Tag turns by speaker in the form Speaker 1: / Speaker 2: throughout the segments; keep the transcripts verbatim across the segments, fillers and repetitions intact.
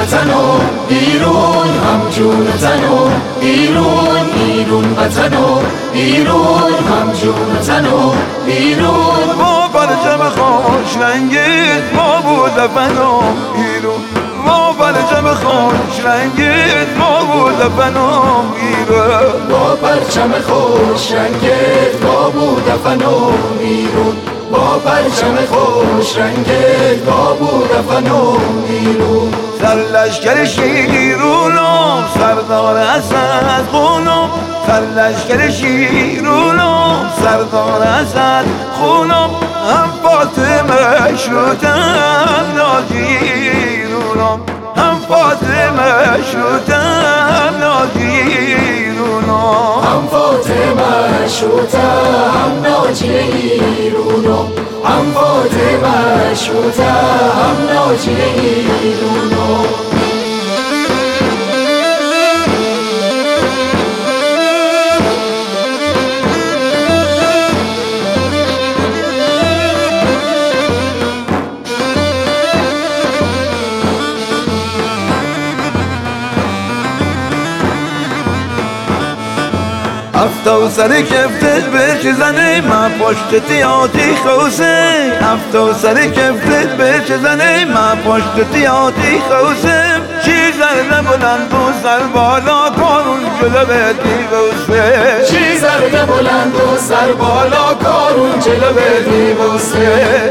Speaker 1: وطن و بیرون، همجون تن و بیرون، بیرون وطن و بیرون، همجون تن و بیرون.
Speaker 2: با پرچم خوش رنگت ما بود وطن و بیرون، با پرچم خوش رنگت ما بود وطن و بیرون،
Speaker 1: با پرچم خوش رنگت ما بود وطن و بیرون، با پرچم خوش رنگت ما بود وطن و بیرون.
Speaker 2: سر لشکر شیرونم سردار اسد خونم، سر لشکر شیرونم سردار اسد خونم، هم فاطمه شدم ناجیرونم، هم فاطمه شدم ناجیرونم،
Speaker 1: هم فاطمه شدم ناجیرونم، هم فاطمه شدم ناجیرونم.
Speaker 2: افتو سر کفتت به زنه من پشت تیاتی خوزه، افتو سر کفتت به زنه من پشت تیاتی خوزه، چی زرده بلند و سر بالا کارون جلو به دیوسه،
Speaker 1: چی زرده بلند و سر بالا کارون جلو به دیوسه.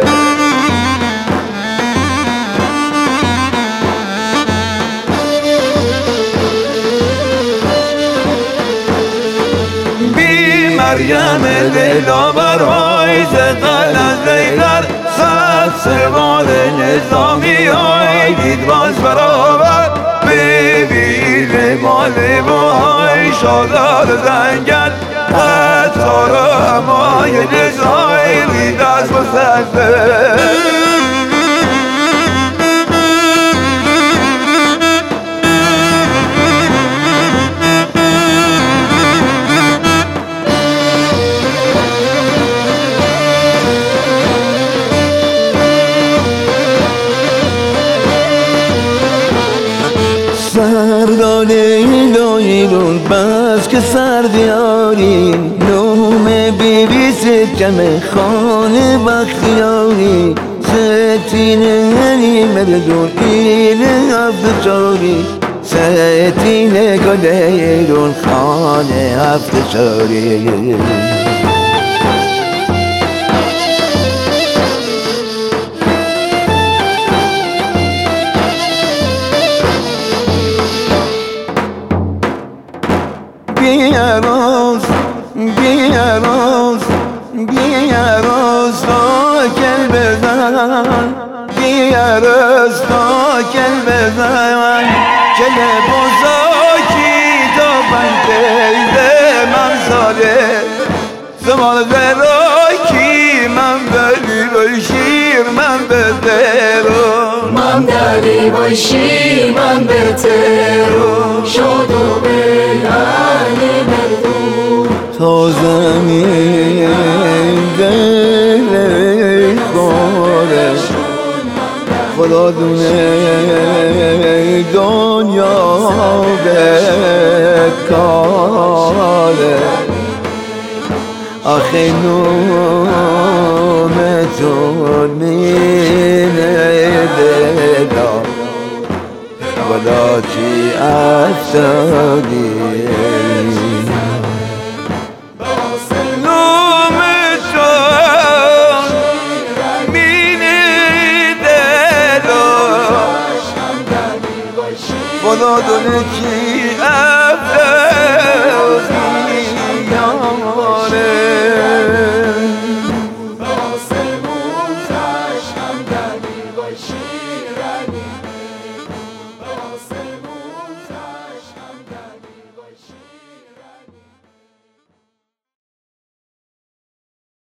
Speaker 2: مریم لیلا برای زدن از لیلر، صد سوال نظامی های دید باز برابر، ببین مالی بای شادار زنگل، حتی را همای نزایی دست بسنده.
Speaker 3: سردار ایلون بس که سردیاری، نوم بی بی سکم خانه بختیاری، ستینه هنی مردون ایل هفت چاری، ستینه گله ایلون خانه هفت چاری. بیاراز بیاراز بیاراز تا کل بزن، بیاراز تا کل بزن، کل بزاکی تا پنکیده من ساله، زمان براکی من بری بای شیر من بترون،
Speaker 1: من دری بای شیر من بترون، شد و بیانی مردون،
Speaker 3: تا زمین دل خوره، خدا دونه دنیا بکاره، آخه نوم تو مینه دلا، خدا چی افتادی
Speaker 2: نوم تو مینه دلا، خدا دونه چی